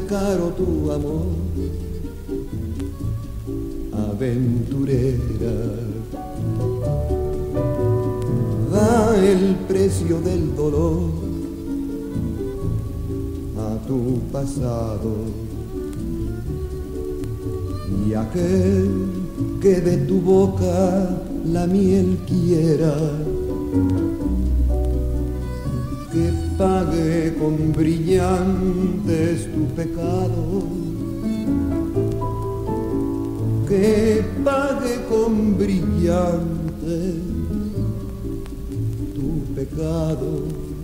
caro tu amor, aventurera. Da el precio del dolor a tu pasado, y aquel que de tu boca la miel quiera, que pague con brillantes tu pecado, que pague con brillantes tu pecado.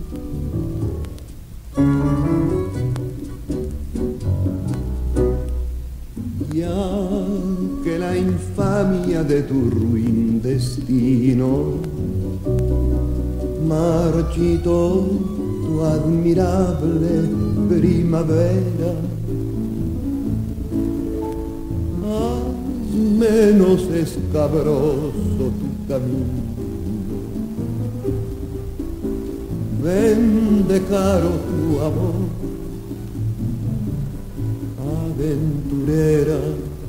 Ya que la infamia de tu ruin destino marchitó tu admirable primavera, haz menos escabroso tu camino. Vende caro tu amor, aventurera.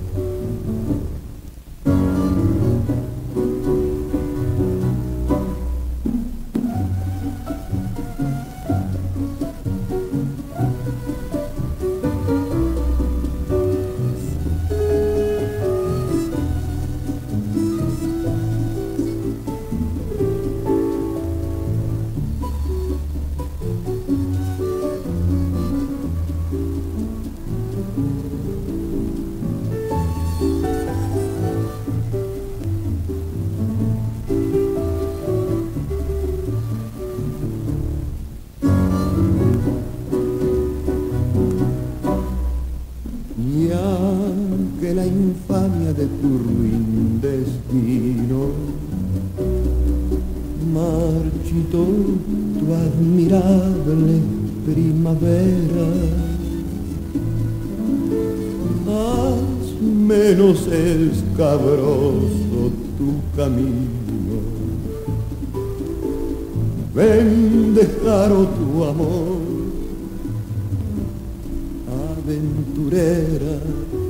La infamia de tu ruin destino marchitó tu admirable primavera, haz menos escabroso tu camino. Vende caro tu amor, aventurera.